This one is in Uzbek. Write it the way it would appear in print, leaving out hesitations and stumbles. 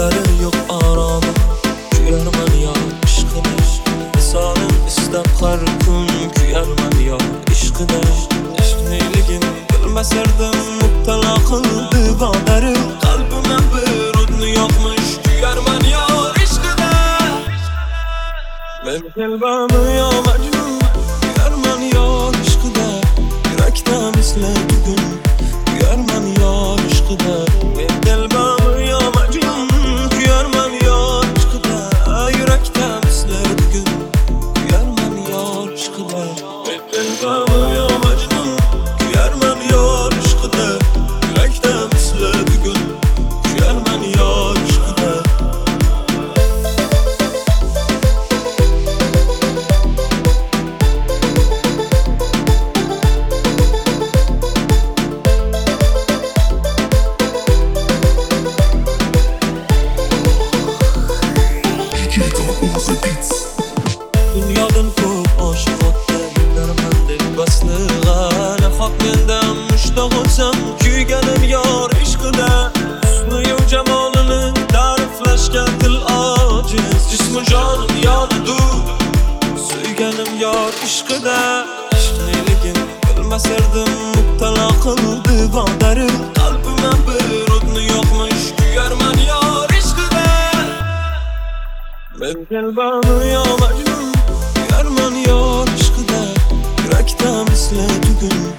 Kuyarı yok aramı, kuyarman ya ishqida. Misolim istab har kun kuyarman ya ishqida. Ishq neligini bilmasardim, mubtalo qildi bodarim. Qalbimga bir o'tni yoqmish kuyarman ya ishqida. Men qalbimi yo majnun kuyarman ya ishqida. Yurakda misli bugun kuyarman ya ishqida. Men qalbimi yo majnun kuyarman ya ishqida. Yurakda misli bugun kuyarman ya ishqida. Men qalbimi yo majnun kuyarman ya ishqida. Yurakda misli bugun kuyarman ya ishqida. Dunyodan ko'p oshiq o'tdi, yurarman deb baslig'a. Nahot mendan mushtaq o'tsam, kuyganim yor ishqida. Husni-yu jamolini ta'riflashga til ojiz. Jismu jonim yonida, suyganim yor ishqida. Ishq neligini bilmasardim, mubtalo qildi bodarim. Qalbimga bir o'tni yoqmish kuyarman yor ishqida. Men qalbimi yo majnun kuyarman yor ishqida. Yurakda misli bugun